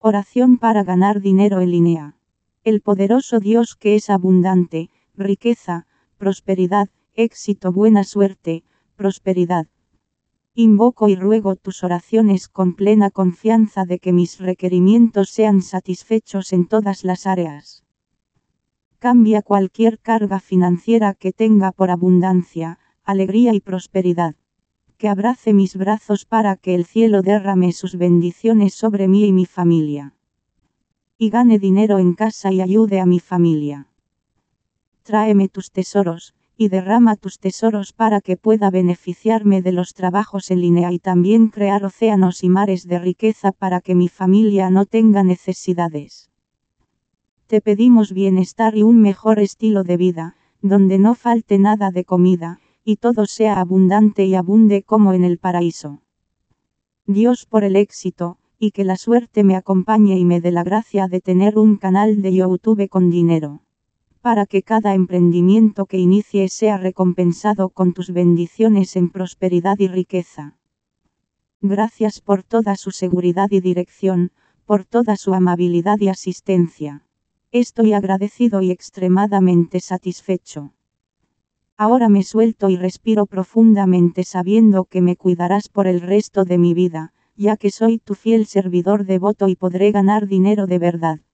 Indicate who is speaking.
Speaker 1: Oración para ganar dinero en línea. El poderoso Dios que es abundante, riqueza, prosperidad, éxito, buena suerte, prosperidad. Invoco y ruego tus oraciones con plena confianza de que mis requerimientos sean satisfechos en todas las áreas. Cambia cualquier carga financiera que tenga por abundancia, alegría y prosperidad. Que abrace mis brazos para que el cielo derrame sus bendiciones sobre mí y mi familia. Y gane dinero en casa y ayude a mi familia. Tráeme tus tesoros, y derrama tus tesoros para que pueda beneficiarme de los trabajos en línea y también crear océanos y mares de riqueza para que mi familia no tenga necesidades. Te pedimos bienestar y un mejor estilo de vida, donde no falte nada de comida, y todo sea abundante y abunde como en el paraíso. Dios por el éxito, y que la suerte me acompañe y me dé la gracia de tener un canal de YouTube con dinero. Para que cada emprendimiento que inicie sea recompensado con tus bendiciones en prosperidad y riqueza. Gracias por toda su seguridad y dirección, por toda su amabilidad y asistencia. Estoy agradecido y extremadamente satisfecho. Ahora me suelto y respiro profundamente sabiendo que me cuidarás por el resto de mi vida, ya que soy tu fiel servidor devoto y podré ganar dinero de verdad.